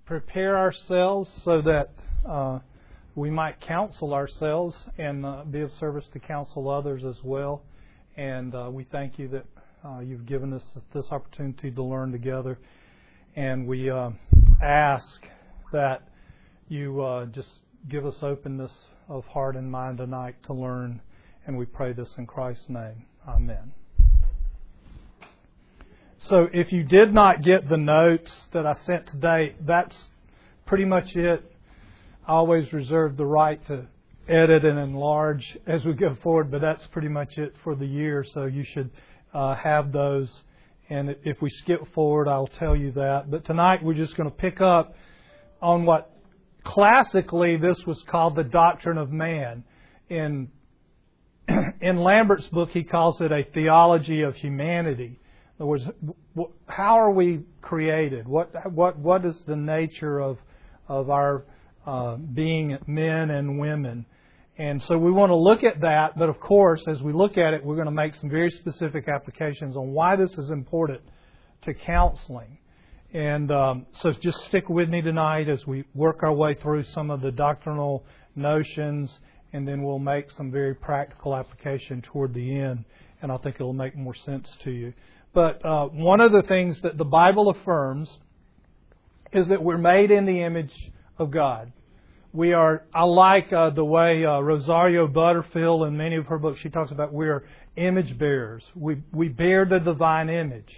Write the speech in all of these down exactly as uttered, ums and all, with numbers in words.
prepare ourselves so that uh, we might counsel ourselves and uh, be of service to counsel others as well. And uh, we thank you that uh, you've given us this opportunity to learn together. And we uh, ask that you uh, just give us openness of heart and mind tonight to learn. And we pray this in Christ's name. Amen. So if you did not get the notes that I sent today, that's pretty much it. I always reserve the right to edit and enlarge as we go forward, but that's pretty much it for the year. So you should uh, have those. And if we skip forward, I'll tell you that. But tonight we're just going to pick up on what classically this was called the doctrine of man. In, in Lambert's book, he calls it a theology of humanity. In other words, how are we created? What what what is the nature of of our uh, being men and women? And so we want to look at that. But of course, as we look at it, we're going to make some very specific applications on why this is important to counseling. And um, so just stick with me tonight as we work our way through some of the doctrinal notions, and then we'll make some very practical application toward the end. And I think it'll make more sense to you. But uh, one of the things that the Bible affirms is that we're made in the image of God. We are, I like uh, the way uh, Rosario Butterfield in many of her books, she talks about we are image bearers. We, we bear the divine image.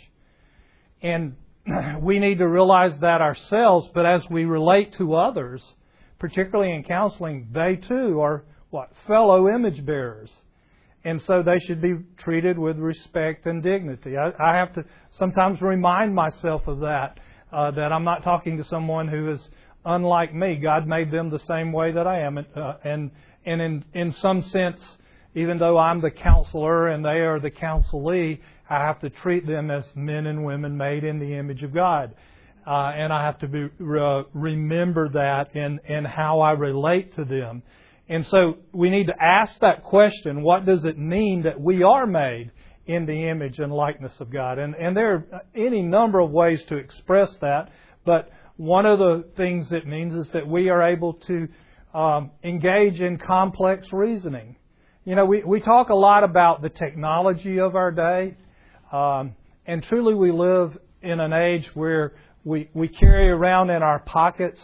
And we need to realize that ourselves, but as we relate to others, particularly in counseling, they too are what? Fellow image bearers. And so they should be treated with respect and dignity. I, I have to sometimes remind myself of that, uh, that I'm not talking to someone who is unlike me. God made them the same way that I am. Uh, and and in, in some sense, even though I'm the counselor and they are the counselee, I have to treat them as men and women made in the image of God. Uh, and I have to be, uh, remember that in, in how I relate to them. And so we need to ask that question, what does it mean that we are made in the image and likeness of God? And, and there are any number of ways to express that, but one of the things it means is that we are able to um, engage in complex reasoning. You know, we, we talk a lot about the technology of our day, um, and truly we live in an age where we, we carry around in our pockets,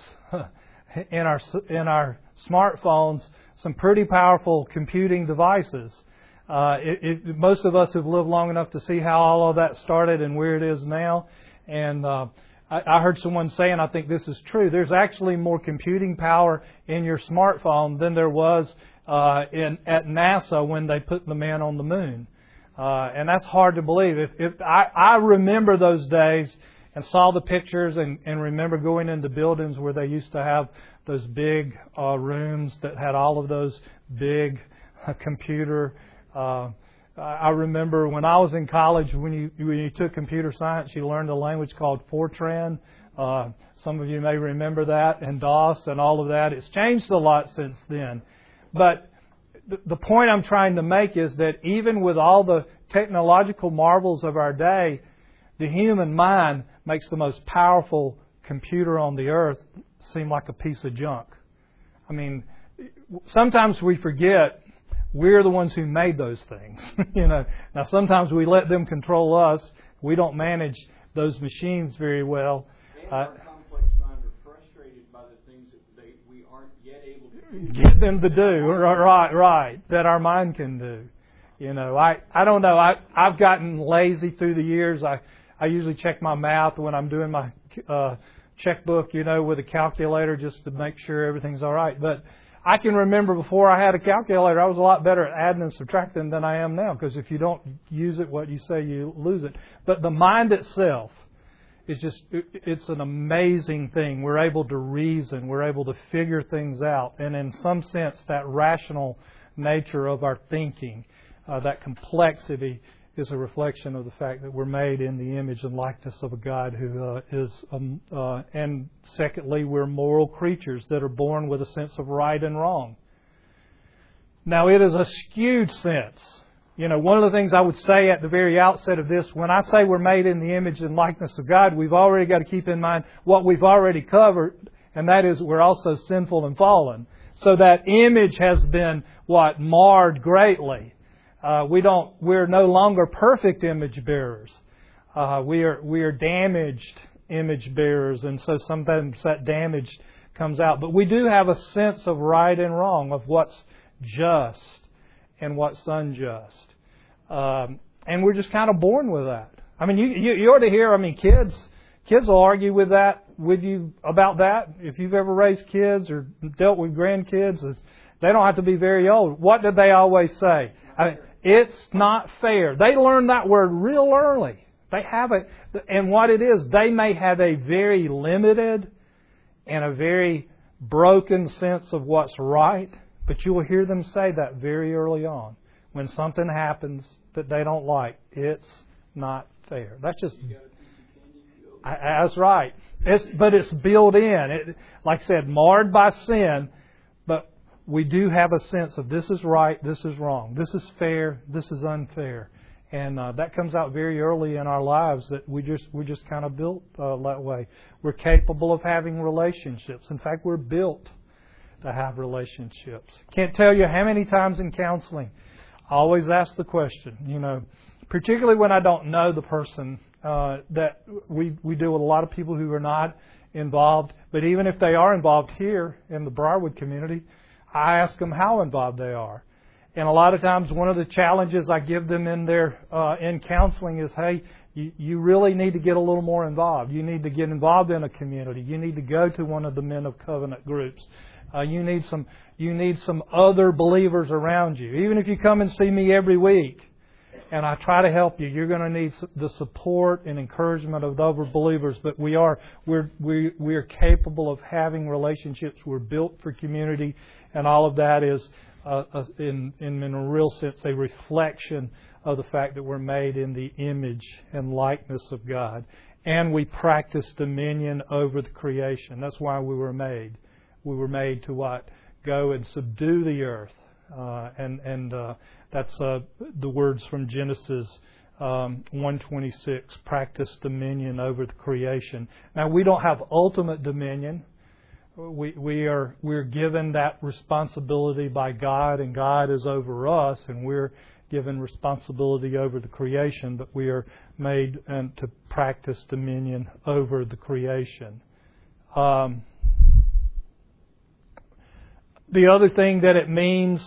in our in our smartphones, some pretty powerful computing devices. Uh, it, it, most of us have lived long enough to see how all of that started and where it is now. And uh, I, I heard someone say, and I think this is true, there's actually more computing power in your smartphone than there was uh, in at NASA when they put the man on the moon. Uh, and that's hard to believe. If, if I, I remember those days and saw the pictures and, and remember going into buildings where they used to have those big uh, rooms that had all of those big uh, computer. Uh, I remember when I was in college, when you when you took computer science, you learned a language called Fortran. Uh, some of you may remember that, and DOS and all of that. It's changed a lot since then. But th- the point I'm trying to make is that even with all the technological marvels of our day, the human mind makes the most powerful computer on the earth seem like a piece of junk. I mean, sometimes we forget we're the ones who made those things. you know, now sometimes we let them control us. We don't manage those machines very well. And our uh, complex mind are frustrated by the things that they, we aren't yet able to do. Get them to do right, right. That our mind can do. You know, I, I don't know. I I've gotten lazy through the years. I I usually check my math when I'm doing my uh, checkbook, you know, with a calculator just to make sure everything's all right. But I can remember before I had a calculator, I was a lot better at adding and subtracting than I am now. Because if you don't use it, what you say, you lose it. But the mind itself is just, it's an amazing thing. We're able to reason. We're able to figure things out. And in some sense, that rational nature of our thinking, uh, that complexity, is a reflection of the fact that we're made in the image and likeness of a God who uh, is, um, uh, and secondly, we're moral creatures that are born with a sense of right and wrong. Now, it is a skewed sense You know, one of the things I would say at the very outset of this, when I say we're made in the image and likeness of God, we've already got to keep in mind what we've already covered, and that is we're also sinful and fallen. So that image has been, what, marred greatly. Uh, we don't, we're no longer perfect image bearers. Uh, we are, we are damaged image bearers, and so sometimes that damage comes out. But we do have a sense of right and wrong, of what's just and what's unjust. Um, and we're just kind of born with that. I mean, you, you, you ought to hear, I mean, kids, kids will argue with that, with you about that. If you've ever raised kids or dealt with grandkids, they don't have to be very old. What do they always say? I mean, it's not fair. They learn that word real early. They have it. And what it is, they may have a very limited and a very broken sense of what's right, but you will hear them say that very early on. When something happens that they don't like, it's not fair. That's just, I, that's right. It's, but it's built in. It, like I said, marred by sin, but we do have a sense of this is right, this is wrong, this is fair, this is unfair. And uh, that comes out very early in our lives, that we just, we're just kind of built uh, that way. We're capable of having relationships. In fact, we're built to have relationships. Can't tell you how many times in counseling I always ask the question, you know, particularly when I don't know the person, uh, that we, we deal with a lot of people who are not involved. But even if they are involved here in the Briarwood community, I ask them how involved they are. And a lot of times one of the challenges I give them in their uh, in counseling is, hey, you, you really need to get a little more involved. You need to get involved in a community. You need to go to one of the Men of Covenant groups. Uh, you need some you need some other believers around you. Even if you come and see me every week and I try to help you, you're going to need the support and encouragement of other believers. But we are we're we we are capable of having relationships. We're built for community, and all of that is uh, in, in in a real sense a reflection of the fact that we're made in the image and likeness of God, and we practice dominion over the creation. That's why we were made. We were made to what? Go and subdue the earth. Uh, and and uh, that's uh, the words from Genesis um, one twenty-six. Practice dominion over the creation. Now, we don't have ultimate dominion. We we are we're given that responsibility by God, and God is over us, and we're given responsibility over the creation. But we are made and to practice dominion over the creation. Um, The other thing that it means,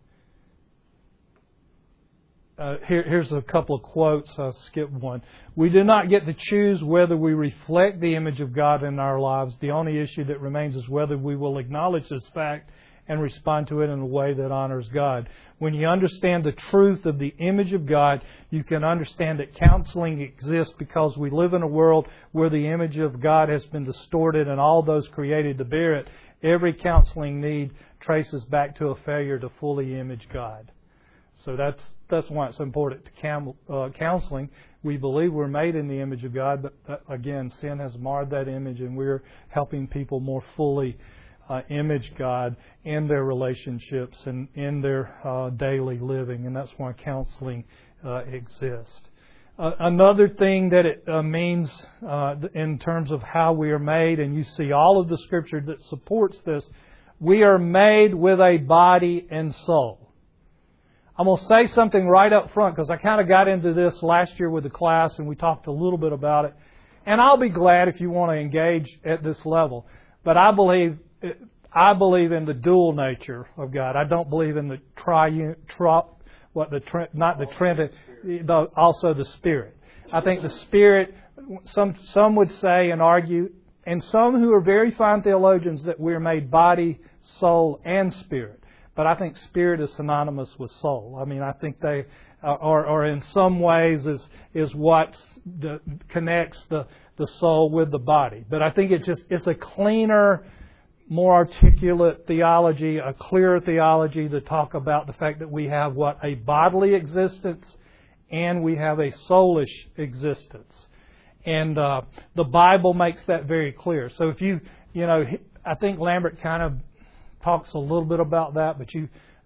uh, here, here's a couple of quotes. I'll skip one. We do not get to choose whether we reflect the image of God in our lives. The only issue that remains is whether we will acknowledge this fact and respond to it in a way that honors God. When you understand the truth of the image of God, you can understand that counseling exists because we live in a world where the image of God has been distorted and all those created to bear it. Every counseling need traces back to a failure to fully image God. So that's that's why it's important to cam, uh, counseling. We believe we're made in the image of God, but uh, again, sin has marred that image, and we're helping people more fully uh, image God in their relationships and in their uh, daily living, and that's why counseling uh, exists. Uh, another thing that it uh, means uh, in terms of how we are made, and you see all of the Scripture that supports this, we are made with a body and soul. I'm going to say something right up front because I kind of got into this last year with the class and we talked a little bit about it. And I'll be glad if you want to engage at this level. But I believe I believe in the dual nature of God. I don't believe in the triune, tri, what the not the Trinity, the, also the Spirit. I think the Spirit. Some some would say and argue, and some who are very fine theologians, that we're made body, soul, and spirit. But I think spirit is synonymous with soul. I mean, I think they, or, or in some ways, is is what the, connects the, the soul with the body. But I think it's just it's a cleaner, more articulate theology, a clearer theology to talk about the fact that we have what a bodily existence and we have a soulish existence. And uh, the Bible makes that very clear. So if you, you know, I think Lambert kind of talks a little bit about that, but you,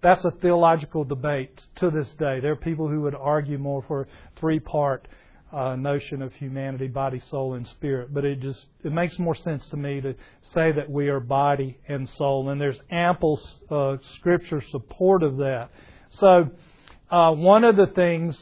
that's a theological debate to this day. There are people who would argue more for a three-part uh, notion of humanity, body, soul, and spirit. But it just it makes more sense to me to say that we are body and soul, and there's ample uh, Scripture support of that. So uh, one of the things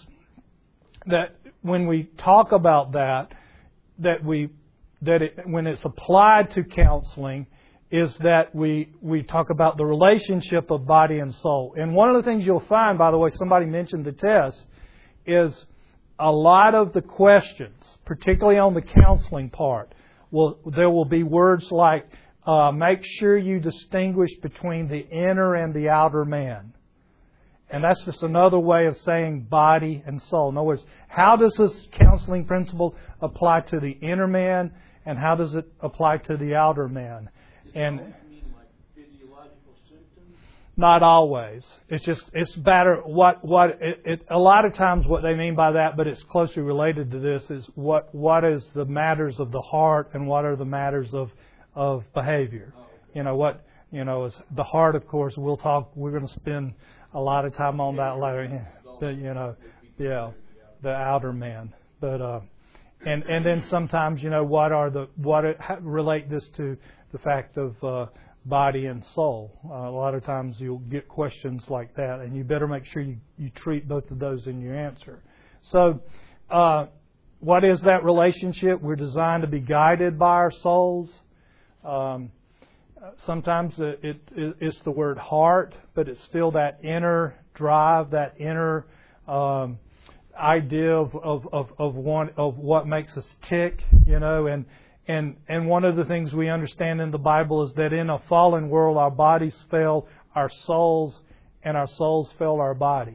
that when we talk about that, that we that it, when it's applied to counseling, is that we we talk about the relationship of body and soul. And one of the things you'll find, by the way, somebody mentioned the test, is a lot of the questions, particularly on the counseling part, will there will be words like, uh, make sure you distinguish between the inner and the outer man. And that's just another way of saying body and soul. In other words, how does this counseling principle apply to the inner man, and how does it apply to the outer man? And Does it mean like physiological symptoms? Not always. It's just it's better what what it, it a lot of times what they mean by that, but it's closely related to this, is what what is the matters of the heart and what are the matters of of behavior. Oh, okay. You know what you know is the heart. Of course, we'll talk. We're going to spend a lot of time on that later. But you know, yeah, the outer man. But uh, and and then sometimes you know what are the what it, relate this to the fact of uh, body and soul. Uh, a lot of times you'll get questions like that, and you better make sure you, you treat both of those in your answer. So, uh, what is that relationship? We're designed to be guided by our souls. Um, sometimes it, it, it's the word heart, but it's still that inner drive, that inner um, idea of of of, of, one, of what makes us tick, you know, and And and one of the things we understand in the Bible is that in a fallen world, our bodies fail our souls, and our souls fail our body.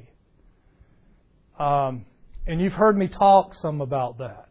Um, and you've heard me talk some about that.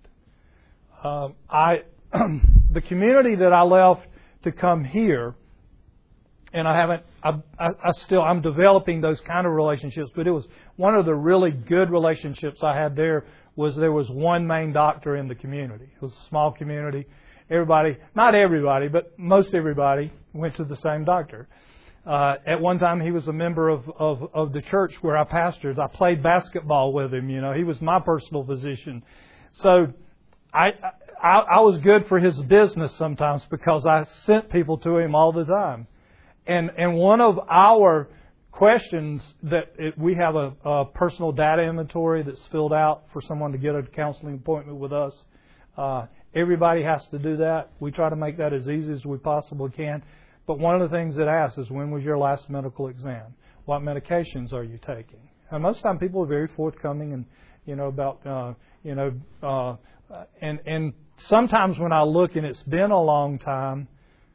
Um, I the community that I left to come here, and I haven't. I, I, I still I'm developing those kind of relationships, but it was one of the really good relationships I had there. Was there was one main doctor in the community. It was a small community. Everybody, not everybody, but most everybody went to the same doctor. Uh, at one time, he was a member of, of, of the church where I pastored. I played basketball with him. You know, he was my personal physician. So I, I, I was good for his business sometimes because I sent people to him all the time. And and one of our questions that it, we have a, a personal data inventory that's filled out for someone to get a counseling appointment with us. Uh, everybody has to do that. We try to make that as easy as we possibly can. But one of the things it asks is, when was your last medical exam? What medications are you taking? And most of the time people are very forthcoming and, you know, about, uh, you know, uh, and, and sometimes when I look and it's been a long time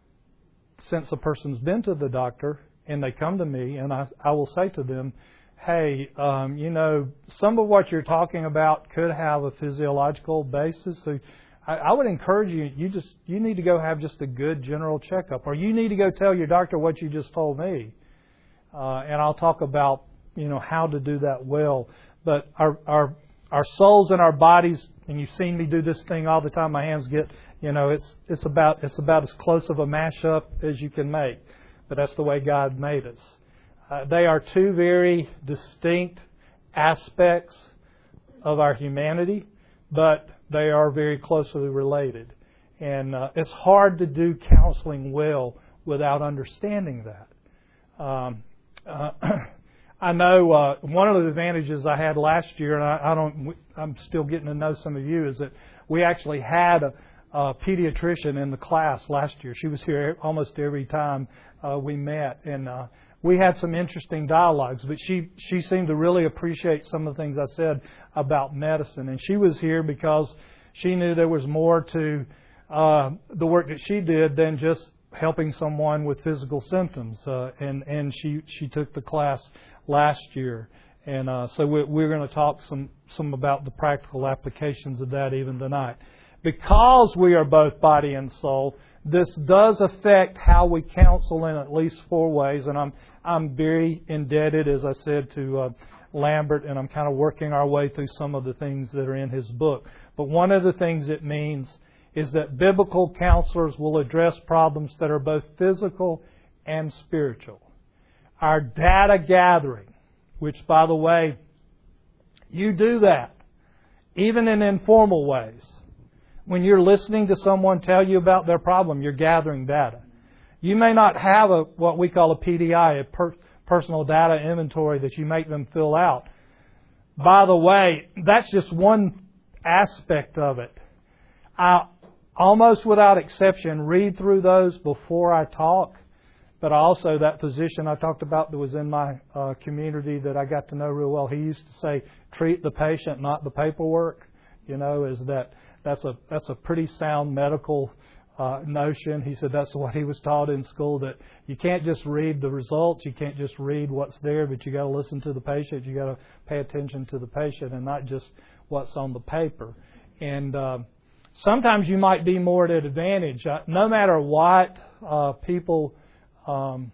since a person's been to the doctor, and they come to me, and I, I will say to them, hey, um, you know, some of what you're talking about could have a physiological basis. So I, I would encourage you, you just you need to go have just a good general checkup, or you need to go tell your doctor what you just told me. Uh, and I'll talk about, you know, how to do that well. But our our our souls and our bodies, and you've seen me do this thing all the time. My hands get, you know, it's it's about it's about as close of a mashup as you can make. But that's the way God made us. Uh, they are two very distinct aspects of our humanity, but they are very closely related. And uh, it's hard to do counseling well without understanding that. Um, uh, I know uh, one of the advantages I had last year, and I, I don't, I'm still getting to know some of you, is that we actually had a, a pediatrician in the class last year. She was here almost every time uh, we met, and uh, we had some interesting dialogues. But she she seemed to really appreciate some of the things I said about medicine, and she was here because she knew there was more to uh, the work that she did than just helping someone with physical symptoms. Uh, and and she she took the class last year, and uh, so we're, we're going to talk some some about the practical applications of that even tonight. Because we are both body and soul, this does affect how we counsel in at least four ways, and I'm I'm very indebted, as I said, to uh, Lambert, and I'm kind of working our way through some of the things that are in his book. But one of the things it means is that biblical counselors will address problems that are both physical and spiritual. our data gathering, which, by the way, you do that, even in informal ways. When you're listening to someone tell you about their problem, you're gathering data. You may not have a what we call a P D I, a per, personal data inventory that you make them fill out. By the way, that's just one aspect of it. I almost without exception read through those before I talk. But also that physician I talked about that was in my uh, community that I got to know real well, he used to say, treat the patient, not the paperwork. You know, is that that's a that's a pretty sound medical uh, notion. He said that's what he was taught in school, that you can't just read the results, you can't just read what's there, but you got to listen to the patient, you got to pay attention to the patient and not just what's on the paper. And uh, sometimes you might be more at an advantage. Uh, no matter what uh, people um,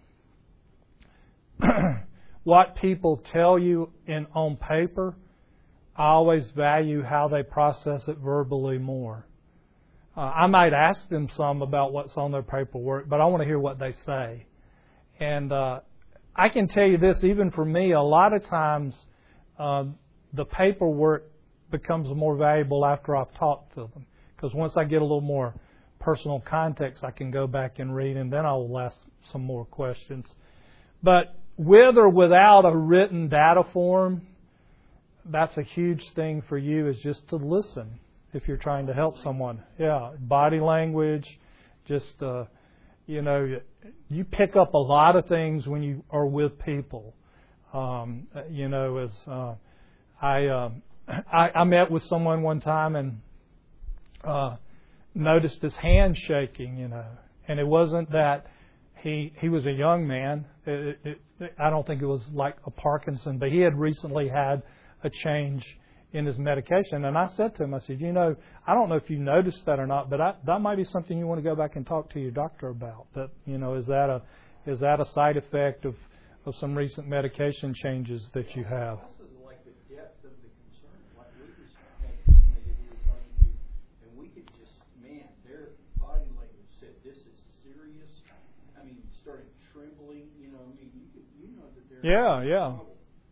what people tell you in on paper, I always value how they process it verbally more. Uh, I might ask them some about what's on their paperwork, but I want to hear what they say. And uh, I can tell you this, even for me, a lot of times uh, the paperwork becomes more valuable after I've talked to them. Because once I get a little more personal context, I can go back and read, and then I will ask some more questions. But with or without a written data form, that's a huge thing for you, is just to listen if you're trying to help someone. Yeah, body language, just, uh, you know, you pick up a lot of things when you are with people. Um, you know, as uh, I, uh, I I met with someone one time and uh, noticed his hand shaking, you know, and it wasn't that he he was a young man. It, it, it, I don't think it was like a Parkinson, but he had recently had a change in his medication. And I said to him, I said, you know, I don't know if you noticed that or not, but I, that might be something you want to go back and talk to your doctor about. That, you know, is that a is that a side effect of, of some recent medication changes that you have? Also, like the depth of the concern. Like we just had somebody that we were talking to, and we could just, man, their body language said this is serious. I mean, started trembling. You know, I mean, you could, you know that they're Yeah, yeah. trouble.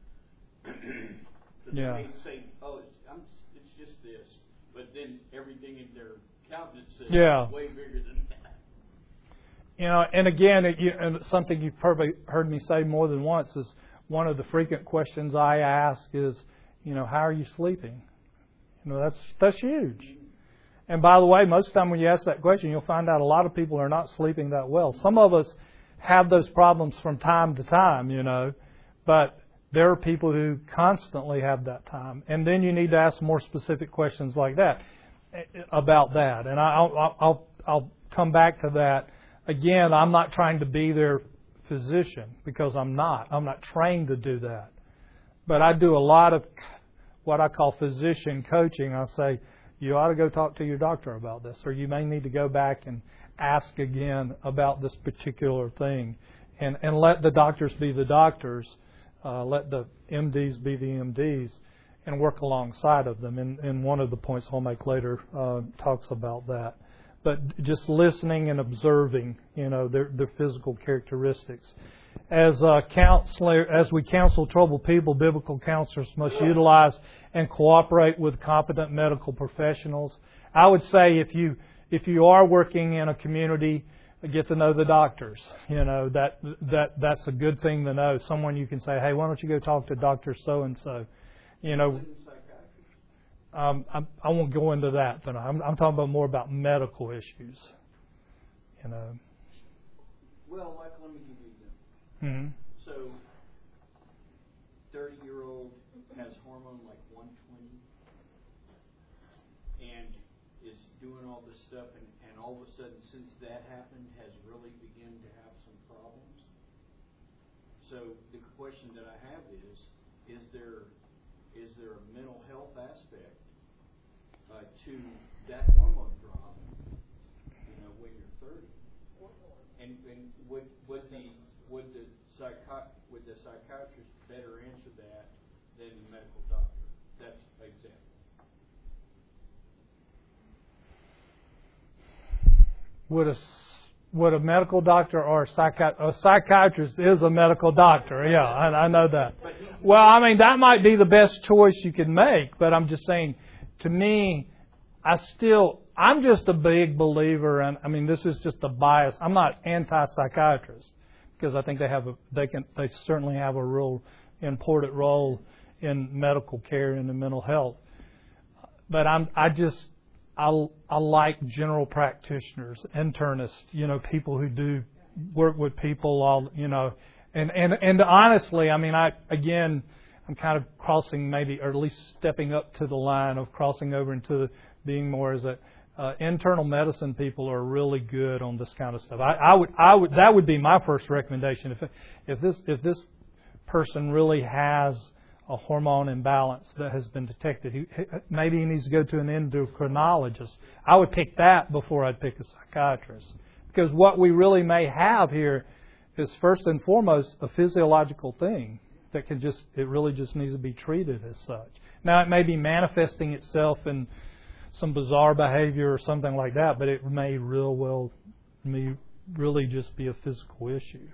So Yeah. they may say, "Oh, it's, I'm, it's just this," but then everything in their countenance says Yeah. way bigger than that. You know, and again, it, you, and something you've probably heard me say more than once is one of the frequent questions I ask is, you know, how are you sleeping? You know, that's that's huge. Mm-hmm. And by the way, most of the time when you ask that question, you'll find out a lot of people are not sleeping that well. Some of us have those problems from time to time, you know, but there are people who constantly have that time. And then you need to ask more specific questions like that, about that. And I'll, I'll, I'll come back to that. Again, I'm not trying to be their physician, because I'm not. I'm not trained to do that. But I do a lot of what I call physician coaching. I say, you ought to go talk to your doctor about this, or you may need to go back and ask again about this particular thing. And, and let the doctors be the doctors. Uh, let the M Ds be the M Ds, and work alongside of them. And, and one of the points I'll make later uh, talks about that. But just listening and observing, you know, their, their physical characteristics. As a counselor, as we counsel troubled people, biblical counselors must utilize and cooperate with competent medical professionals. I would say if you if you are working in a community, get to know the doctors. You know, that that that's a good thing to know. Someone you can say, hey, why don't you go talk to Doctor So and So? You know, um, I, I won't go into that. But I'm, I'm talking about more about medical issues. You know. Well, like, let me give you them. Mm-hmm. So, thirty-year-old has hormone like one twenty, and is doing all this stuff, and, and all of a sudden, since that happened, has really begun to have some problems. So the question that I have is, is there is there a mental health aspect uh, to that hormone drop, you know, when you're thirty? And, and would would the would the psychi- would the psychiatrist better answer that than the medical doctor? That's an example. Would a what a medical doctor or a, psychi- a psychiatrist is a medical doctor. Yeah, I, I know that. Well, I mean, that might be the best choice you could make, but I'm just saying, to me, I still, I'm just a big believer, and I mean, this is just a bias. I'm not anti-psychiatrist because I think they have a, they can, they certainly have a real important role in medical care and in mental health. But I'm, I just, I, I like general practitioners, internists, you know, people who do work with people all, you know, and, and, and honestly, I mean, I, again, I'm kind of crossing maybe, or at least stepping up to the line of crossing over into being more as a, uh, internal medicine people are really good on this kind of stuff. I, I would, I would, that would be my first recommendation. If, if this, if this person really has a hormone imbalance that has been detected, he, maybe he needs to go to an endocrinologist. I would pick that before I'd pick a psychiatrist. Because what we really may have here is first and foremost a physiological thing that can just, it really just needs to be treated as such. Now it may be manifesting itself in some bizarre behavior or something like that, but it may real well, may really just be a physical issue.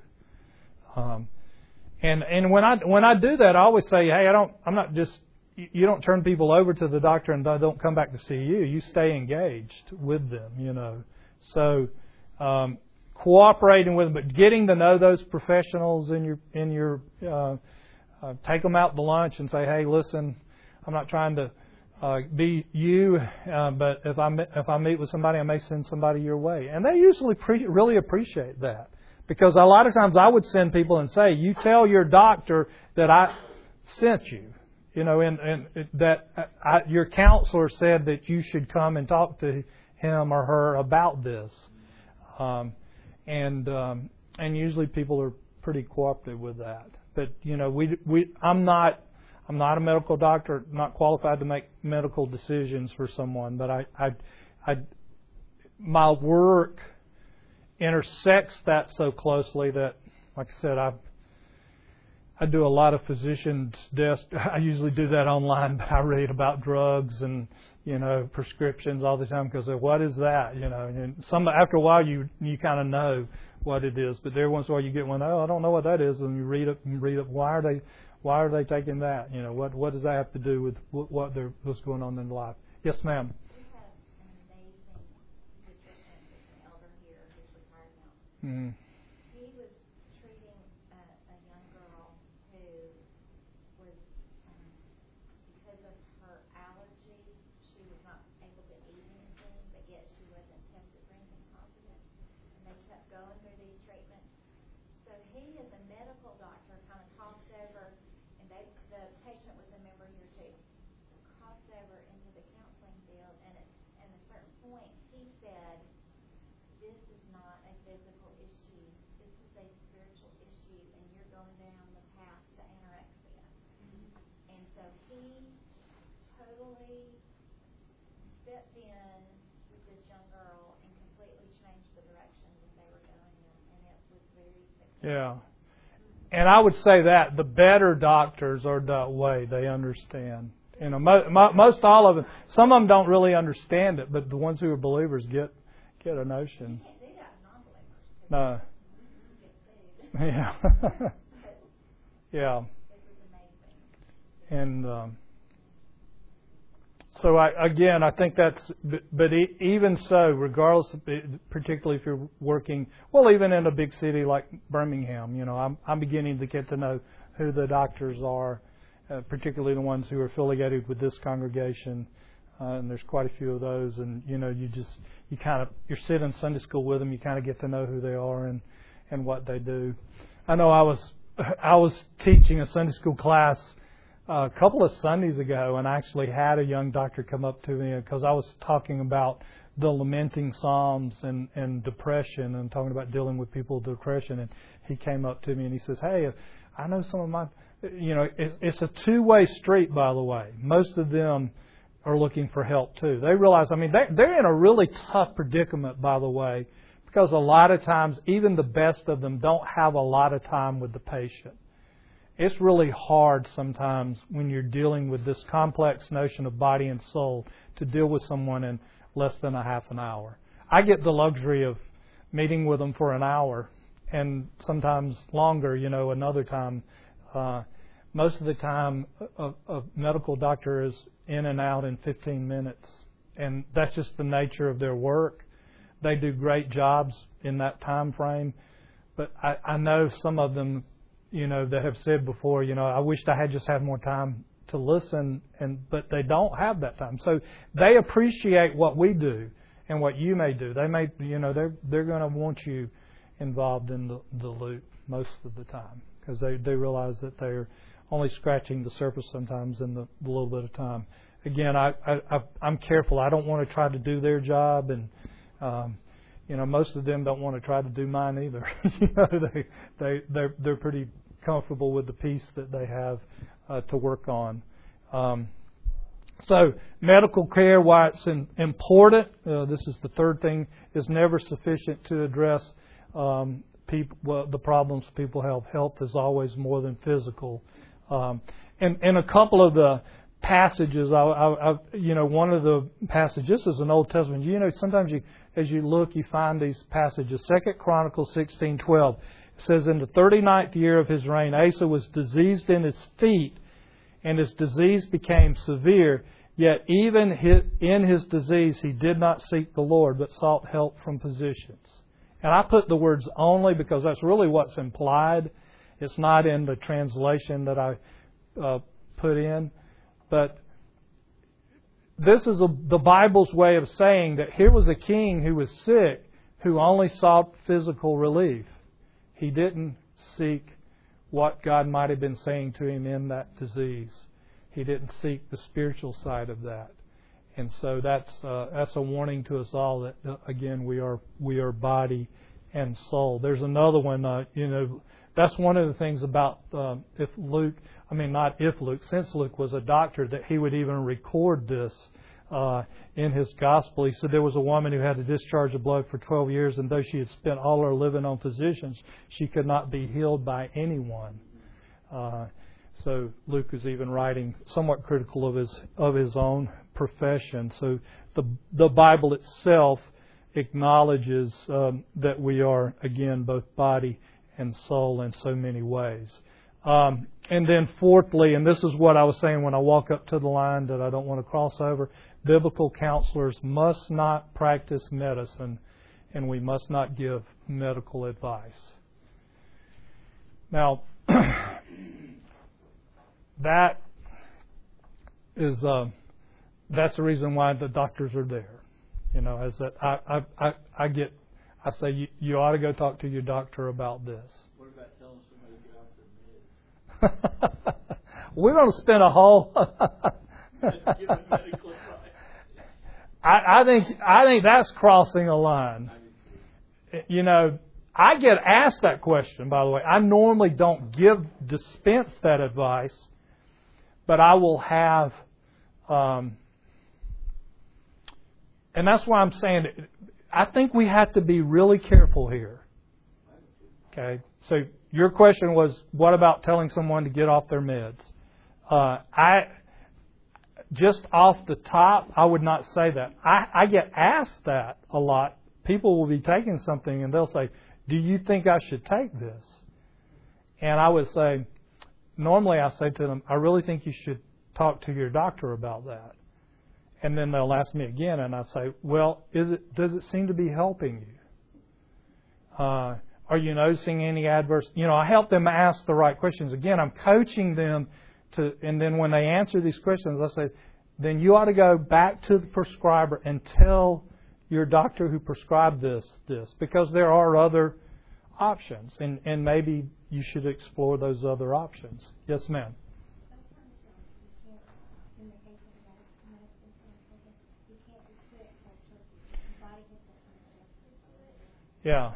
Um, And and when I when I do that, I always say, hey, I don't. I'm not just. You don't turn people over to the doctor and they don't come back to see you. You stay engaged with them. You know. So um, cooperating with them, but getting to know those professionals in your in your. Uh, uh, take them out to lunch and say, hey, listen, I'm not trying to uh, be you, uh, but if I if I meet with somebody, I may send somebody your way, and they usually pre- really appreciate that. Because a lot of times I would send people and say, you tell your doctor that I sent you, you know, and, and that I, your counselor said that you should come and talk to him or her about this. Um, and um, and usually people are pretty cooperative with that. But, you know, we we I'm not I'm not a medical doctor, not qualified to make medical decisions for someone, but I I, I my work intersects that so closely that, like I said, I I do a lot of physicians' desk. I usually do that online, but I read about drugs and, you know, prescriptions all the time because what is that, you know? And some after a while you you kind of know what it is, but every once in a while you get one, oh, I don't know what that is, and you read up and read up. Why are they why are they taking that? You know, what what does that have to do with what they're what's going on in their life? Yes, ma'am. Mm. He was treating a, a young girl who was, um, because of her allergy, she was not able to eat anything, but yet she wasn't tested for anything positive. And they kept going through these treatments. So he, as a medical doctor, kind of crossed over, and they, the patient was a member here too, crossed over into the counseling field, and at, at a certain point, he said, this is not a physical issue. This is a spiritual issue, and you're going down the path to anorexia. Mm-hmm. And so he totally stepped in with this young girl and completely changed the direction that they were going in, and it was very successful. Yeah. And I would say that the better doctors are that way. They understand. You know, mo- mo- most all of them. Some of them don't really understand it, but the ones who are believers get. Get a notion. No. Yeah. Yeah. And um, so I, again, I think that's. But even so, regardless, of, particularly if you're working, well, even in a big city like Birmingham, you know, I'm I'm beginning to get to know who the doctors are, uh, particularly the ones who are affiliated with this congregation. Uh, and there's quite a few of those, and you know, you just you kind of you're sitting in Sunday school with them, you kind of get to know who they are and and what they do. I know I was I was teaching a Sunday school class uh, a couple of Sundays ago, and I actually had a young doctor come up to me because I was talking about the lamenting Psalms and and depression and talking about dealing with people with depression, and he came up to me and he says, "Hey, I know some of my, you know, it's, it's a two-way street, by the way. Most of them are looking for help too. They realize, I mean, they're, they're in a really tough predicament, by the way, because a lot of times, even the best of them don't have a lot of time with the patient. It's really hard sometimes when you're dealing with this complex notion of body and soul to deal with someone in less than a half an hour. I get the luxury of meeting with them for an hour, and sometimes longer. You know, another time. Uh, most of the time, a, a medical doctor is in and out in fifteen minutes, and that's just the nature of their work. They do great jobs in that time frame, but I, I know some of them, you know, that have said before, you know, I wished I had just had more time to listen, and but they don't have that time. So they appreciate what we do and what you may do. They may, you know, they're they're going to want you involved in the, the loop most of the time, because they, they realize that they're only scratching the surface sometimes in the, the little bit of time. Again, I, I, I'm careful. I don't want to try to do their job, and um, you know, most of them don't want to try to do mine either. you know, they they they're they're pretty comfortable with the piece that they have uh, to work on. Um, so medical care, why it's in, important. Uh, this is the third thing: is never sufficient to address um, people well, the problems people have. Health is always more than physical. Um, and and a couple of the passages, I, I, I, you know, one of the passages, this is an Old Testament. You know, sometimes you, as you look, you find these passages. Second Chronicles sixteen twelve says, in the thirty-ninth year of his reign, Asa was diseased in his feet, and his disease became severe. Yet even his, in his disease, he did not seek the Lord, but sought help from physicians. And I put the words only because that's really what's implied. It's not in the translation that I uh, put in. But this is a, the Bible's way of saying that here was a king who was sick, who only sought physical relief. He didn't seek what God might have been saying to him in that disease. He didn't seek the spiritual side of that. And so that's uh, that's a warning to us all that, uh, again, we are we are body and soul. There's another one, uh, you know, that's one of the things about uh, if Luke, I mean, not if Luke, since Luke was a doctor, that he would even record this uh, in his gospel. He said there was a woman who had a discharge of blood for twelve years, and though she had spent all her living on physicians, she could not be healed by anyone. Uh, so Luke is even writing somewhat critical of his of his own profession. So the the Bible itself acknowledges um, that we are, again, both body and soul in so many ways. Um, and then fourthly, and this is what I was saying when I walk up to the line that I don't want to cross over, biblical counselors must not practice medicine, and we must not give medical advice. Now, that is uh, that's the reason why the doctors are there. You know, is that I I, I, I get I say you, you ought to go talk to your doctor about this. What about telling somebody to get off their meds? We're going to spend a whole. Give them medical advice. I, I think I think that's crossing a line. You know, I get asked that question. By the way, I normally don't give dispense that advice, but I will have. Um, and that's why I'm saying I think we have to be really careful here. Okay, so your question was, what about telling someone to get off their meds? Uh, I just off the top, I would not say that. I, I get asked that a lot. People will be taking something and they'll say, "Do you think I should take this?" And I would say, normally I say to them, "I really think you should talk to your doctor about that." And then they'll ask me again, and I say, "Well, is it does it seem to be helping you? Uh, are you noticing any adverse?" You know, I help them ask the right questions. Again, I'm coaching them to, and then when they answer these questions, I say, "Then you ought to go back to the prescriber and tell your doctor who prescribed this this, because there are other options, and and maybe you should explore those other options." Yes, ma'am. Yeah.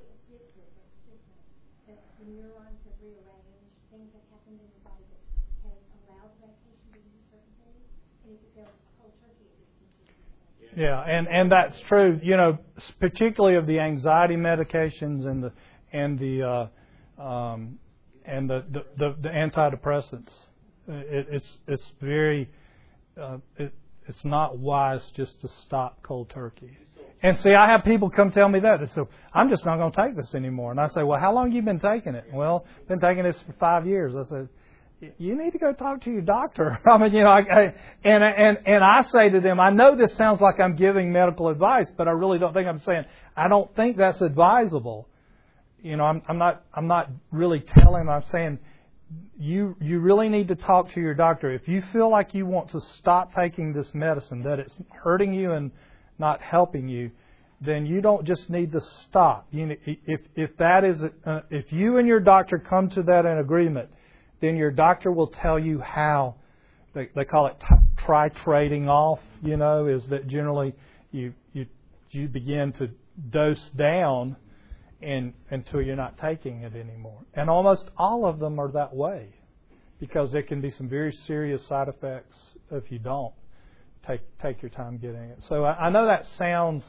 The neurons have rearranged, things have happened in your body that have allowed the medication to do certain things, and if it goes cold turkey, it just continues. Yeah, and, and that's true. You know, particularly of the anxiety medications and the and the uh, um, and the, the, the, the antidepressants. It, it's it's very uh, it, it's not wise just to stop cold turkey. And see, I have people come tell me that. They say, I'm just not going to take this anymore. And I say, well, how long have you been taking it? Well, I've been taking this for five years. I said, you need to go talk to your doctor. I mean, you know, I, I, and, and, and I say to them, I know this sounds like I'm giving medical advice, but I really don't think I'm saying, I don't think that's advisable. You know, I'm, I'm not, I'm not really telling them, I'm saying, you, you really need to talk to your doctor. If you feel like you want to stop taking this medicine, that it's hurting you and not helping you, then you don't just need to stop. You know, if, if that is, uh, if you and your doctor come to that in agreement, then your doctor will tell you how. They, they call it t- titrating off. You know, is that generally you you you begin to dose down, and until you're not taking it anymore. And almost all of them are that way, because there can be some very serious side effects if you don't take take your time getting it. So I, I know that sounds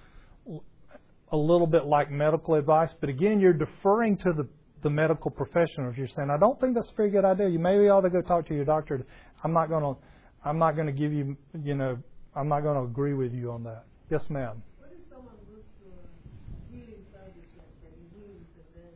a little bit like medical advice, but again, you're deferring to the the medical professionals. You're saying, I don't think that's a very good idea. You maybe ought to go talk to your doctor. I'm not going to, I'm not going to give you, you know, I'm not going to agree with you on that. Yes, ma'am. What if someone goes to a healing service like that, and heals, and then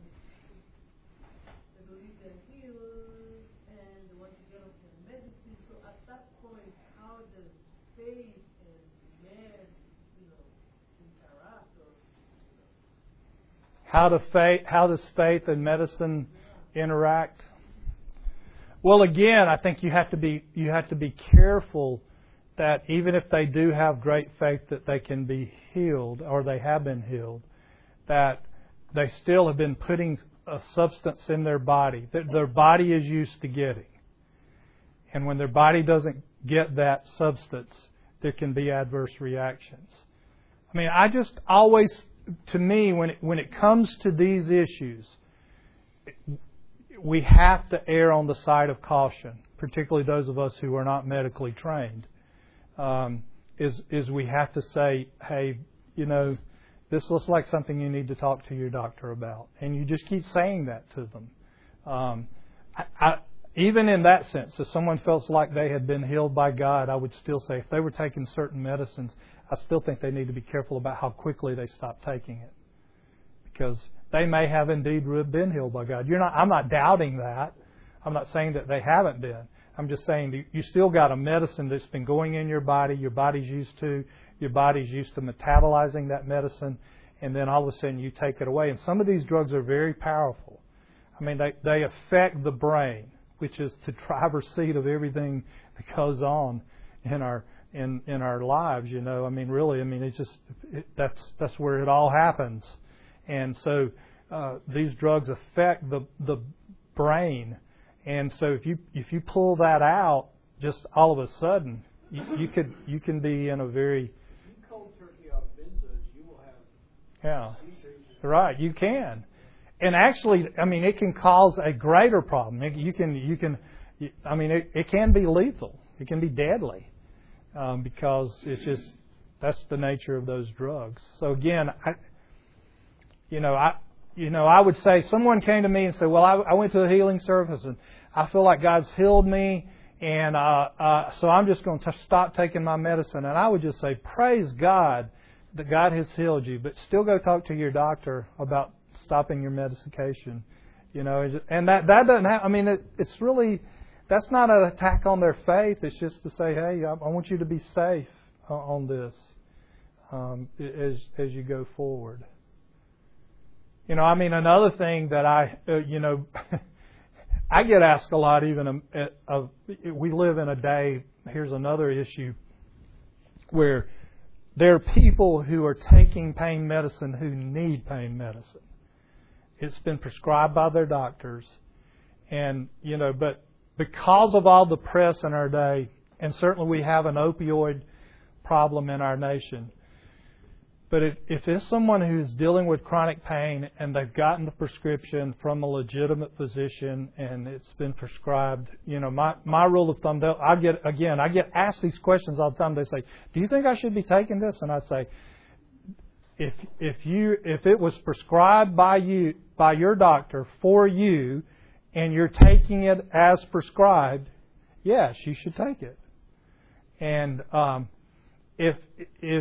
they believe they're healed, and they want to get off their medicine? So at that point, how does faith and meds, you know, interact? Or, you know? How do faith, how does faith and medicine interact? Well, again, I think you have to be you have to be careful that even if they do have great faith that they can be healed, or they have been healed, that they still have been putting a substance in their body that their body is used to getting. And when their body doesn't get that substance, there can be adverse reactions. I mean, I just always, to me, when it, when it comes to these issues, we have to err on the side of caution, particularly those of us who are not medically trained. Um, is is we have to say, hey, you know, this looks like something you need to talk to your doctor about, and you just keep saying that to them. Um, I, I, even in that sense, if someone felt like they had been healed by God, I would still say if they were taking certain medicines, I still think they need to be careful about how quickly they stop taking it, because they may have indeed been healed by God. You're not. I'm not doubting that. I'm not saying that they haven't been. I'm just saying you still got a medicine that's been going in your body. Your body's used to. Your body's used to metabolizing that medicine, and then all of a sudden you take it away. And some of these drugs are very powerful. I mean, they they affect the brain, which is the driver's seat of everything that goes on in our in in our lives. You know, I mean, really, I mean, it's just it, that's that's where it all happens. And so uh, these drugs affect the the brain, and so if you if you pull that out, just all of a sudden, you, you could you can be in a very You cold turkey off benzos, you will have yeah seizures. right you can, and actually, I mean, it can cause a greater problem. It, you can you can, I mean, it, it can be lethal. It can be deadly um, because it's just that's the nature of those drugs. So again, I. You know, I you know, I would say someone came to me and said, well, I, I went to a healing service and I feel like God's healed me, and uh, uh, so I'm just going to stop taking my medicine. And I would just say, praise God that God has healed you, but still go talk to your doctor about stopping your medication. You know, and that that doesn't have. I mean, it, it's really that's not an attack on their faith. It's just to say, hey, I, I want you to be safe on this um, as as you go forward. You know, I mean, another thing that I, uh, you know, I get asked a lot even of, we live in a day, here's another issue, where there are people who are taking pain medicine who need pain medicine. It's been prescribed by their doctors. And, you know, but because of all the press in our day, and certainly we have an opioid problem in our nation, but if, if it's someone who's dealing with chronic pain and they've gotten the prescription from a legitimate physician and it's been prescribed, you know, my, my rule of thumb, I get, again, I get asked these questions all the time. They say, do you think I should be taking this? And I say, if, if you, if it was prescribed by you, by your doctor for you and you're taking it as prescribed, yes, you should take it. And, um, if, if,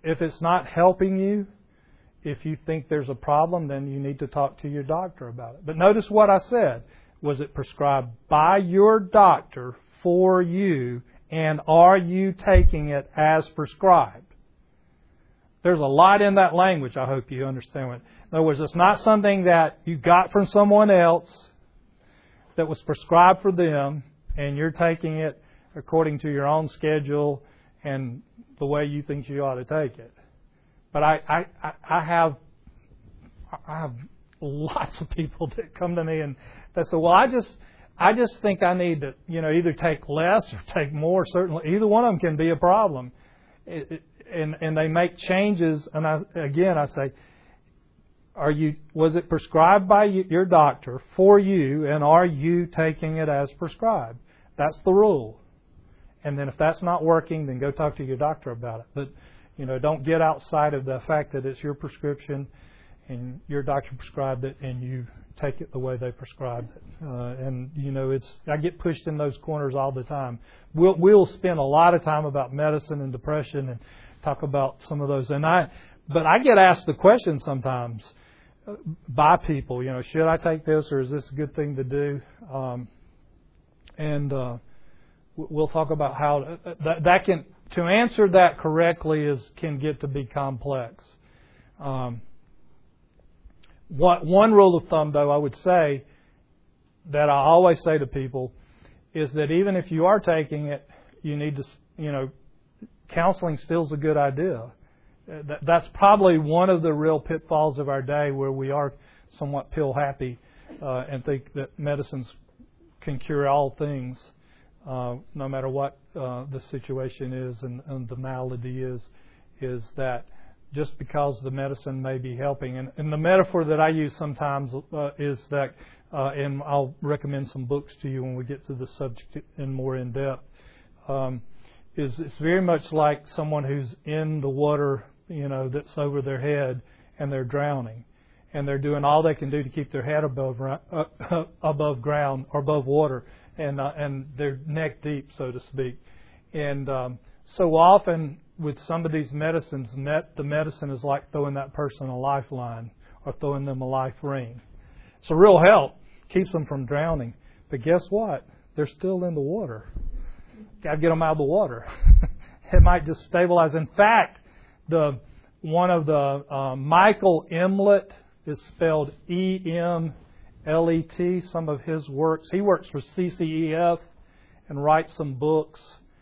if it's not helping you, if you think there's a problem, then you need to talk to your doctor about it. But notice what I said. Was it prescribed by your doctor for you, and are you taking it as prescribed? There's a lot in that language, I hope you understand it. In other words, it's not something that you got from someone else that was prescribed for them, and you're taking it according to your own schedule and the way you think you ought to take it. But I, I, I have I have lots of people that come to me and they say, well, I just I just think I need to, you know, either take less or take more. Certainly, either one of them can be a problem. It, it, and and they make changes. And I, again, I say, are you was it prescribed by you, your doctor for you, and are you taking it as prescribed? That's the rule. And then if that's not working, then go talk to your doctor about it. But, you know, don't get outside of the fact that it's your prescription and your doctor prescribed it and you take it the way they prescribed it. Uh, and, you know, it's I get pushed in those corners all the time. We'll, we'll spend a lot of time about medicine and depression and talk about some of those. And I, but I get asked the question sometimes by people, you know, should I take this or is this a good thing to do? Um, and, uh, We'll talk about how that, that can to answer that correctly is can get to be complex. Um, what, one rule of thumb, though, I would say that I always say to people is that even if you are taking it, you need to, you know, counseling still is a good idea. That, that's probably one of the real pitfalls of our day, where we are somewhat pill happy uh, and think that medicines can cure all things. Uh, no matter what uh, the situation is and, and the malady is, is that just because the medicine may be helping. And, and the metaphor that I use sometimes uh, is that, uh, and I'll recommend some books to you when we get to the subject in more in depth, um, is it's very much like someone who's in the water, you know, that's over their head and they're drowning. And they're doing all they can do to keep their head above uh, above ground or above water. And uh, and they're neck deep, so to speak. And um, so often with some of these medicines, met, the medicine is like throwing that person a lifeline or throwing them a life ring. It's a real help, keeps them from drowning. But guess what? They're still in the water. Got to get them out of the water. It might just stabilize. In fact, the one of the uh, Michael Emlet is spelled E M L E T, some of his works. He works for C C E F and writes some books.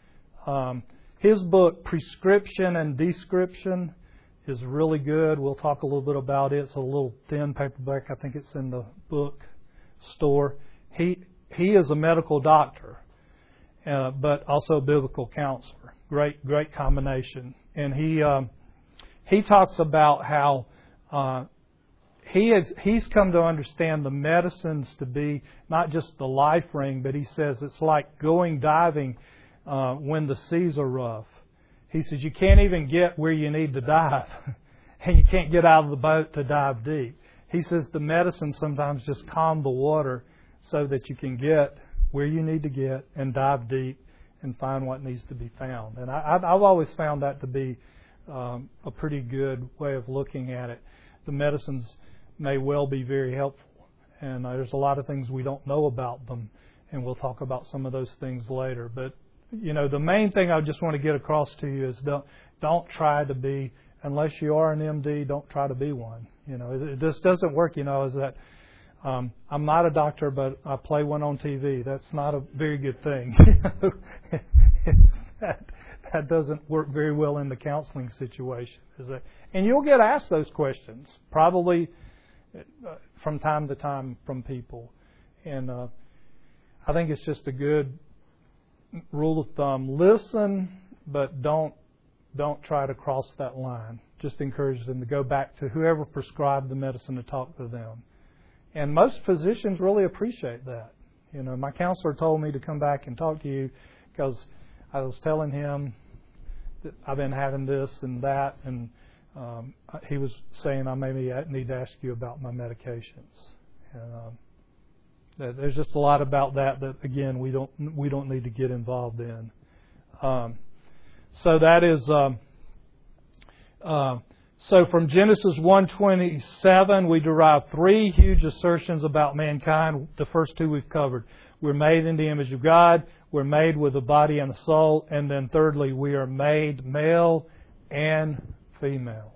Um, his book, Prescription and Description, is really good. We'll talk a little bit about it. It's a little thin paperback. I think it's in the book store. He he is a medical doctor, uh, but also a biblical counselor. Great, great combination. And he um, he talks about how uh, He has, he's come to understand the medicines to be not just the life ring, but he says it's like going diving uh, when the seas are rough. He says you can't even get where you need to dive, and you can't get out of the boat to dive deep. He says the medicine sometimes just calm the water so that you can get where you need to get and dive deep and find what needs to be found. And I, I've always found that to be um, a pretty good way of looking at it. The medicines may well be very helpful, and uh, there's a lot of things we don't know about them, and we'll talk about some of those things later. But you know, the main thing I just want to get across to you is don't don't try to be, unless you are an M D, don't try to be one. You know, it, it just doesn't work. You know, is that um, I'm not a doctor, but I play one on T V. That's not a very good thing. it's that that doesn't work very well in the counseling situation, is it? And you'll get asked those questions probably from time to time from people. And uh, I think it's just a good rule of thumb. Listen, but don't don't try to cross that line. Just encourage them to go back to whoever prescribed the medicine to talk to them. And most physicians really appreciate that. You know, my counselor told me to come back and talk to you because I was telling him that I've been having this and that, and Um, he was saying I maybe need to ask you about my medications. And, um, there's just a lot about that that again we don't we don't need to get involved in. Um, so that is um, Uh, so from Genesis one twenty-seven, we derive three huge assertions about mankind. The first two we've covered. We're made in the image of God. We're made with a body and a soul. And then thirdly, we are made male and female.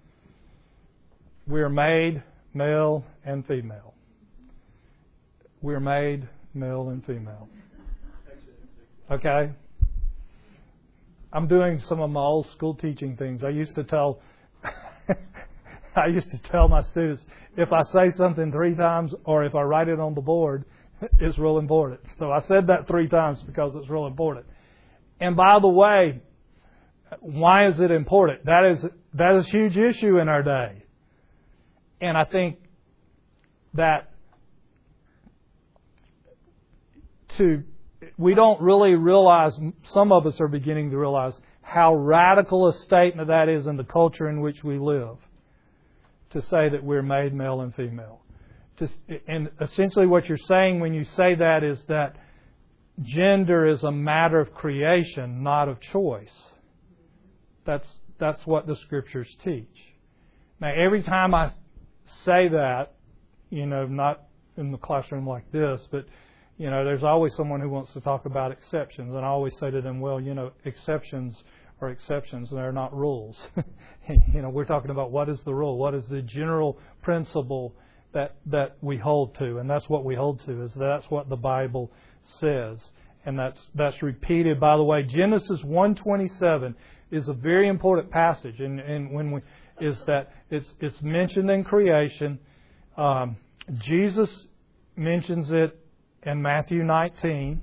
We are made male and female. We're made male and female. Okay? I'm doing some of my old school teaching things. I used to tell I used to tell my students, if I say something three times or if I write it on the board, it's real important. So I said that three times because it's real important. And by the way, why is it important? That is that is a huge issue in our day. And I think that to we don't really realize, some of us are beginning to realize how radical a statement that is in the culture in which we live, to say that we're made male and female. To, and essentially what you're saying when you say that is that gender is a matter of creation, not of choice. That's that's what the Scriptures teach. Now, every time I say that, you know, not in the classroom like this, but you know, there's always someone who wants to talk about exceptions, and I always say to them, well, you know, exceptions are exceptions, they're not rules. You know, we're talking about what is the rule, what is the general principle that that we hold to, and that's what we hold to, is that's what the Bible says, and that's that's repeated. By the way, Genesis one twenty-seven is a very important passage, and, and when we is that it's it's mentioned in creation. Um, Jesus mentions it in Matthew nineteen,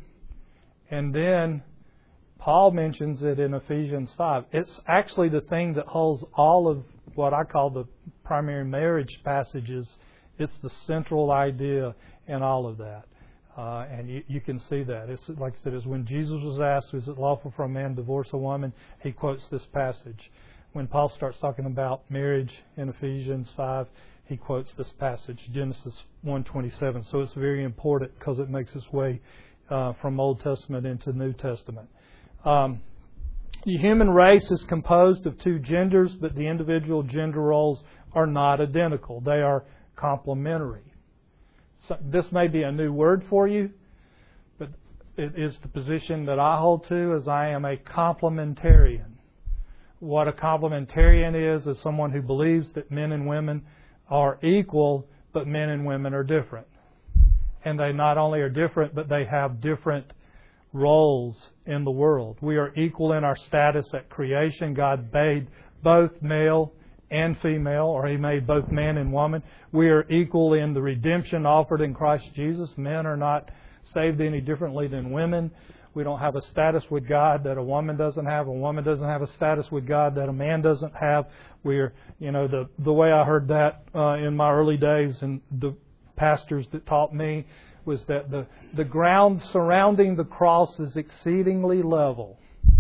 and then Paul mentions it in Ephesians five. It's actually the thing that holds all of what I call the primary marriage passages. It's the central idea in all of that. Uh, and you, you can see that. It's like I said, it's when Jesus was asked, is it lawful for a man to divorce a woman? He quotes this passage. When Paul starts talking about marriage in Ephesians five, he quotes this passage, Genesis one twenty-seven. So it's very important because it makes its way uh, from Old Testament into New Testament. Um, the human race is composed of two genders, but the individual gender roles are not identical. They are complementary. So this may be a new word for you, but it is the position that I hold to, as I am a complementarian. What a complementarian is, is someone who believes that men and women are equal, but men and women are different. And they not only are different, but they have different roles in the world. We are equal in our status at creation. God made both male and female, or He made both man and woman. We are equal in the redemption offered in Christ Jesus. Men are not saved any differently than women. We don't have a status with God that a woman doesn't have. A woman doesn't have a status with God that a man doesn't have. We're, you know, the the way I heard that uh, in my early days, and the pastors that taught me, was that the, the ground surrounding the cross is exceedingly level.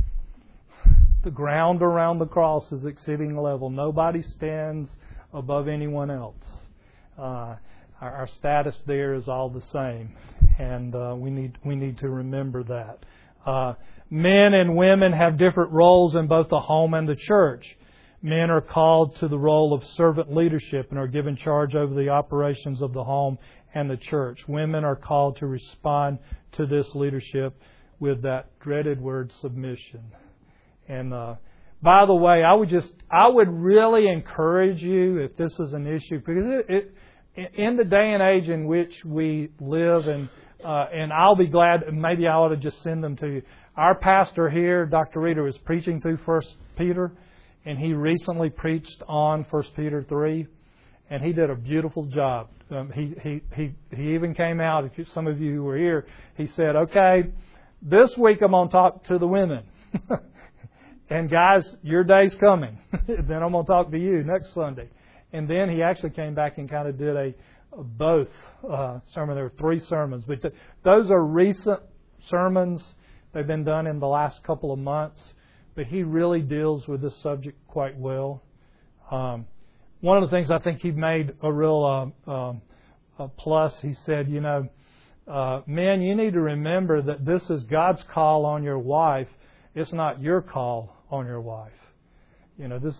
The ground around the cross is exceedingly level. Nobody stands above anyone else. Uh, our, our status there is all the same. And uh, we need we need to remember that. Uh, men and women have different roles in both the home and the church. Men are called to the role of servant leadership and are given charge over the operations of the home and the church. Women are called to respond to this leadership with that dreaded word, submission. And uh, by the way, I would just I would really encourage you, if this is an issue, because it, it in the day and age in which we live, and uh, and I'll be glad, maybe I ought to just send them to you. Our pastor here, Doctor Reeder, was preaching through First Peter, and he recently preached on First Peter three, and he did a beautiful job. Um, he he he he even came out. If you, some of you who were here, he said, "Okay, this week I'm going to talk to the women." And guys, your day's coming. Then I'm going to talk to you next Sunday. And then he actually came back and kind of did a, a both uh, sermon. There were three sermons, but th- those are recent sermons. They've been done in the last couple of months. But he really deals with this subject quite well. Um, one of the things I think he made a real uh, um, a plus. He said, you know, uh, men, you need to remember that this is God's call on your wife. It's not your call on your wife. You know, this is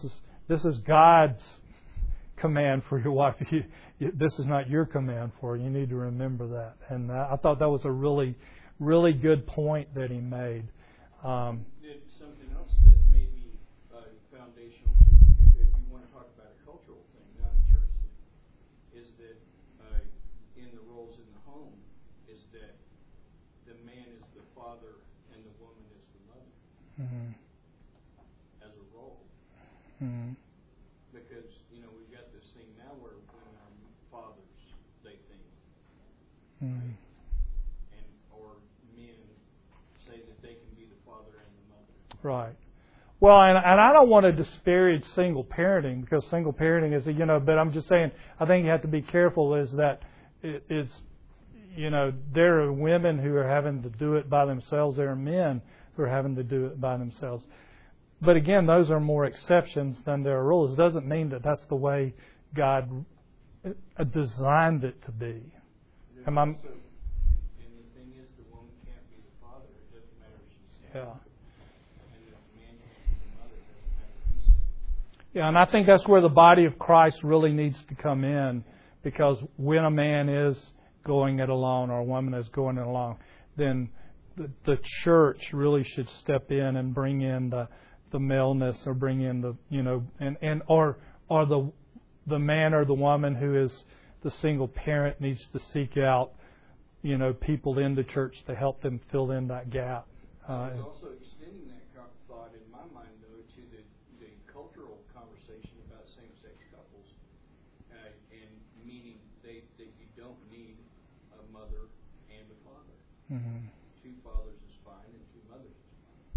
this is God's command for your wife. You, you, this is not your command for her. You need to remember that. And uh, I thought that was a really, really good point that he made. Um, Did something else that may be uh, foundational to, if, if you want to talk about a cultural thing, not a church thing, is that uh, in the roles in the home, is that the man is the father and the woman is the mother mm-hmm. as a role. Mm-hmm. Because, you know, we've got this thing now where women are fathers, they think. Mm-hmm. Right? And or men say that they can be the father and the mother. Right. Well, and, and I don't want to disparage single parenting, because single parenting is, a, you know, but I'm just saying, I think you have to be careful is that it, it's, you know, there are women who are having to do it by themselves. There are men who are having to do it by themselves. But again, those are more exceptions than there are rules. It doesn't mean that that's the way God designed it to be. Am I? And the thing is, the woman can't be the father. It doesn't matter if she's Yeah. And the man can't be the mother. It doesn't matter if he's Yeah, and I think that's where the body of Christ really needs to come in, because when a man is going it alone or a woman is going it alone, then the, the church really should step in and bring in the the maleness, or bring in the, you know, and, and or or the the man or the woman who is the single parent needs to seek out, you know, people in the church to help them fill in that gap. Uh, There's also extending that thought in my mind, though, to the, the cultural conversation about same-sex couples, uh, and meaning they, that you don't need a mother and a father. mm-hmm. Two fathers is fine, and two mothers is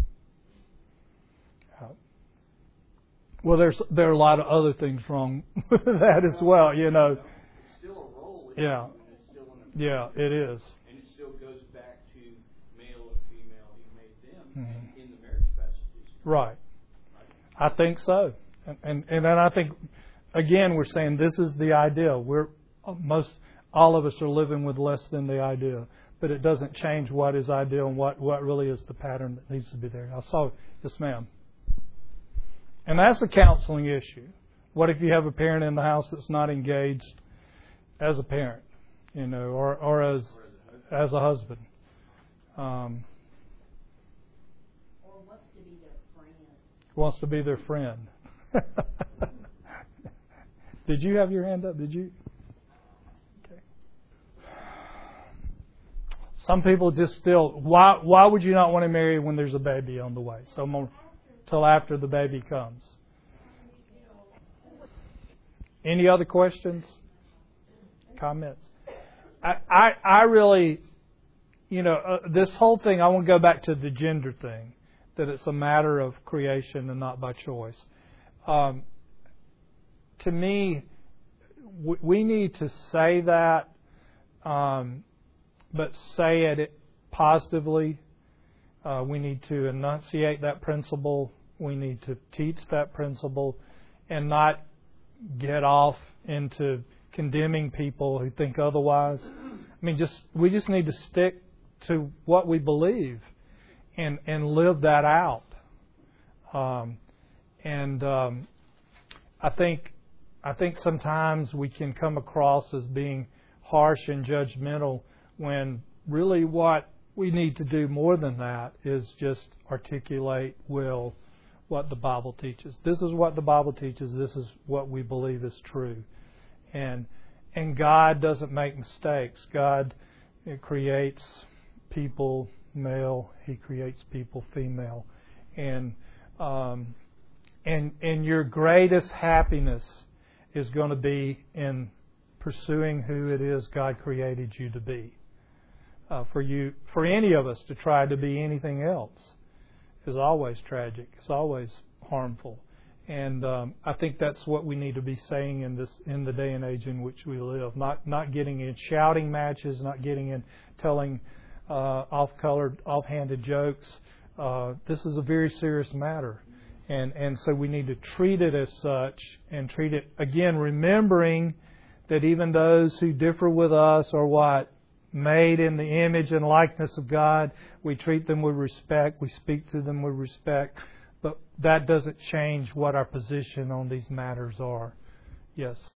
fine. uh, well, there's there are a lot of other things wrong with that as well, you know. It's still a role. Yeah. And it's still an Yeah, it is. And it still goes back to male and female. He made them Mm-hmm. in the marriage passages. Right. I think so. And, and and then I think, again, we're saying this is the ideal. We're most all of us are living with less than the ideal, but it doesn't change what is ideal and what, what really is the pattern that needs to be there. I saw, yes, ma'am. And that's a counseling issue. What if you have a parent in the house that's not engaged as a parent, you know, or or as as a husband? Um, Or wants to be their friend. wants to be their friend. Did you have your hand up? Did you? Okay. Some people just still. Why? Why would you not want to marry when there's a baby on the way? So more, till after the baby comes. Any other questions? Comments? I I, I really, you know, uh, this whole thing. I want to go back to the gender thing. That it's a matter of creation and not by choice. Um, to me, w- we need to say that, um, but say it positively. Uh, we need to enunciate that principle. We need to teach that principle, and not get off into condemning people who think otherwise. I mean, just we just need to stick to what we believe. And, and live that out. Um, and um, I think I think sometimes we can come across as being harsh and judgmental when really what we need to do more than that is just articulate well what the Bible teaches. This is what the Bible teaches. This is what we believe is true. And and God doesn't make mistakes. God creates people male. He creates people female, and um, and and your greatest happiness is going to be in pursuing who it is God created you to be. Uh, for you, for any of us to try to be anything else is always tragic. It's always harmful, and um, I think that's what we need to be saying in this in the day and age in which we live. Not not getting in shouting matches, not getting in telling Uh, off-colored, off-handed jokes. Uh, this is a very serious matter, and and so we need to treat it as such, and treat it again, remembering that even those who differ with us are what made in the image and likeness of God. We treat them with respect. We speak to them with respect. But that doesn't change what our position on these matters are. Yes.